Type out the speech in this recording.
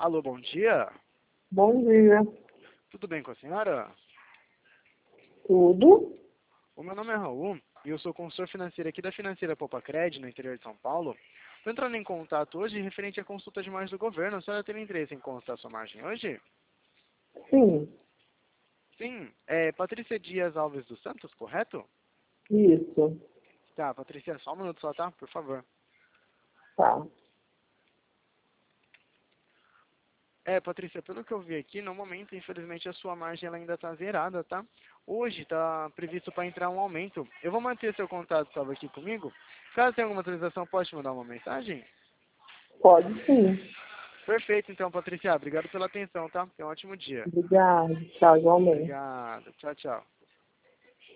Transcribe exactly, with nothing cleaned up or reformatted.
Alô, bom dia. Bom dia. Tudo bem com a senhora? Tudo? O meu nome é Raul e eu sou consultor financeiro aqui da Financeira Popacred, no interior de São Paulo. Estou entrando em contato hoje referente à consulta de margem do governo. A senhora tem interesse em consultar sua margem hoje? Sim, Sim. É Patrícia Dias Alves dos Santos, correto? isso. Tá, Patrícia, só um minuto só, tá? Por favor. Tá. É, Patrícia, pelo que eu vi aqui, no momento, infelizmente, a sua margem ela ainda está zerada, tá? Hoje está previsto para entrar um aumento. Eu vou manter seu contato salvo aqui comigo. Caso tenha alguma atualização, pode te mandar uma mensagem? Pode sim. Perfeito, então, Patrícia. Obrigado pela atenção, tá? Tenha um ótimo dia. Obrigada. Tchau, igualmente. Obrigado. Tchau, tchau.